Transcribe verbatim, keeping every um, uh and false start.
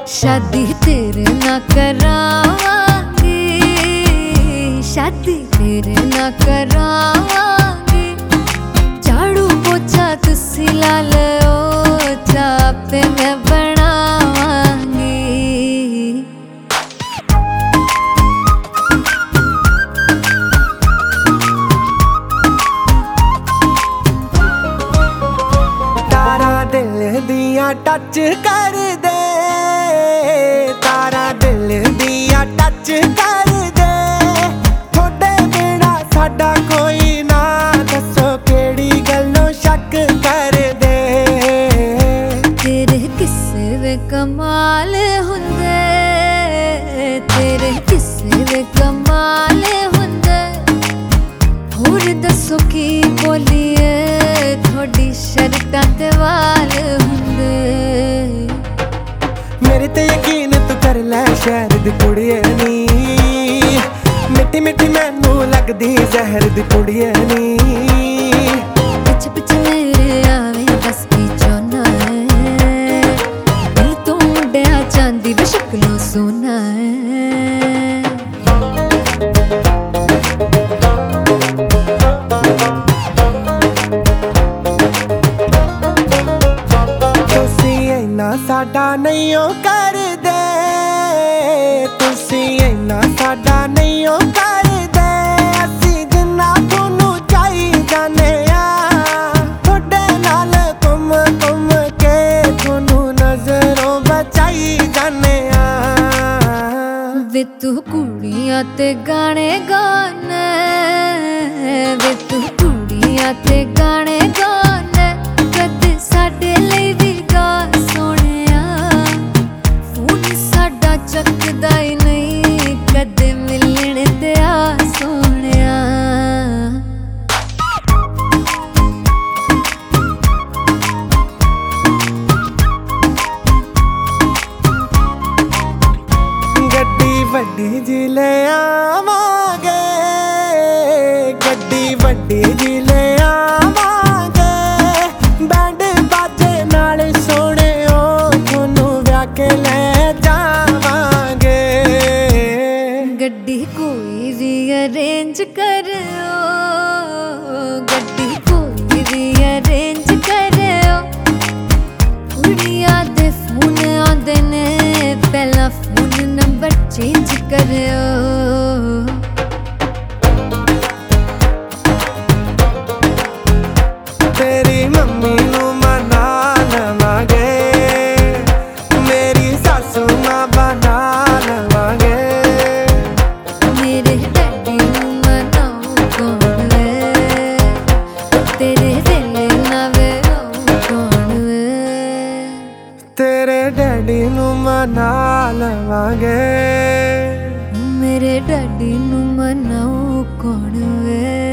शादी तेरे ना करावांगी, शादी तेरे ना करावांगी। झाड़ू पोछा तुसी ला लो, चापे मैं बनावांगी। तारा दिल दिया टच कर दे, तारा दिल दिया टच कर दे। थोड़े बिना साडा कोई ना, दसो केड़ी गल्लों शक कर दे। तेरे किस्से वे कमाल हुंदे, तेरे किस्से वे कमाल हुंदे। होर दसो की बोलीए, थोड़ी शर्टां ते वाल हुंदे। मेरे ते यकीन तू कर लै, शहर दी कुड़िए नी। मिट्टी मिट्टी मैनू लगदी जहर दी कुड़िए नी। पिछ पिछ मेरे आवे बस की चाहना है, दिल तो मुंडिया चांदी वे शक्लों सोना है। साडा नहीं ओ कर दे, तुसी इन्ना साडा नहीं ओ कर दे। असी जिन्ना थोनू चाही जाने आ, थोड़े नाल घुम घुम के थोनू नजरों बचाई जाने आ। वे तू कुड़ियां ते गाने गाने, वे तू कुड़ियां ते गाने गाने। कद साडे लई भी गा सोहणिया, फोन साडा चकदा ही नहीं, कदे मिलण ते आ सोहणिया। गड्डी वड्डी जी ले आवांगे, गड्डी वड्डी जी ले आवांगे। बैंड बाजे नाल सोहणे ओ, थोनू व्याह के ले जावांगे। गड्डी कोई भी अरेंज करो, गड्डी कोई भी अरेंज करो। कुड़ियां दे फोन आंदे ने, पहला फोन नंबर चेंज करो। तेरी मम्मी नू मना लवांगे, मेरी सासू मां बना लवांगे। मेरे डैडी नू मनाऊं कौन वे, तेरे दिल नावे रोऊं कौन वे। तेरे डैडी नू मना लवांगे, मेरे डैडी नू मनाऊं कौन वे।